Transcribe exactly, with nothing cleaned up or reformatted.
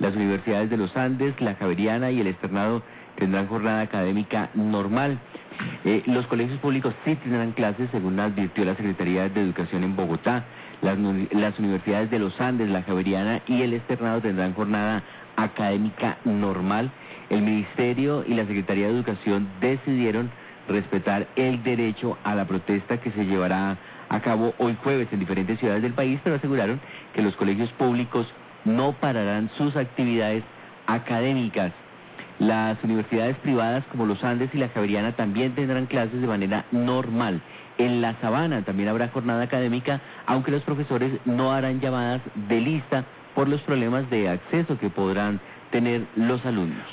Las universidades de los Andes, la Javeriana y el Externado tendrán jornada académica normal. Eh, los colegios públicos sí tendrán clases, según advirtió la Secretaría de Educación en Bogotá. Las, las universidades de los Andes, la Javeriana y el Externado tendrán jornada académica normal. El Ministerio y la Secretaría de Educación decidieron respetar el derecho a la protesta que se llevará a cabo hoy jueves en diferentes ciudades del país, pero aseguraron que los colegios públicos no pararán sus actividades académicas. Las universidades privadas como los Andes y la Javeriana también tendrán clases de manera normal. En la Sabana también habrá jornada académica, aunque los profesores no harán llamadas de lista por los problemas de acceso que podrán tener los alumnos.